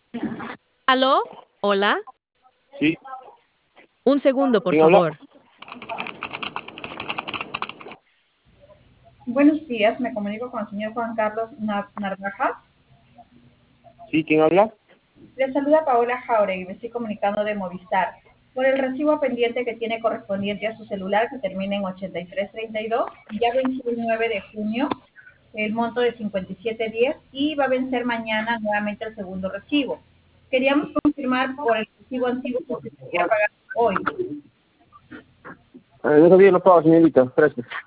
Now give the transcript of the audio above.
¿Aló? Hola. Sí, Un segundo, por ¿quién habla? favor. Buenos días, me comunico con el señor Juan Carlos Narvaja. Sí, ¿quién habla? Le saluda Paola Jauregui, me estoy comunicando de Movistar. Por el recibo pendiente que tiene correspondiente a su celular que termina en 8332, ya venció el 9 de junio, el monto de 57.10 y va a vencer mañana nuevamente el segundo recibo. Queríamos confirmar por el recibo antiguo que se quería pagar hoy. Yo todavía no pago, señorita. Gracias.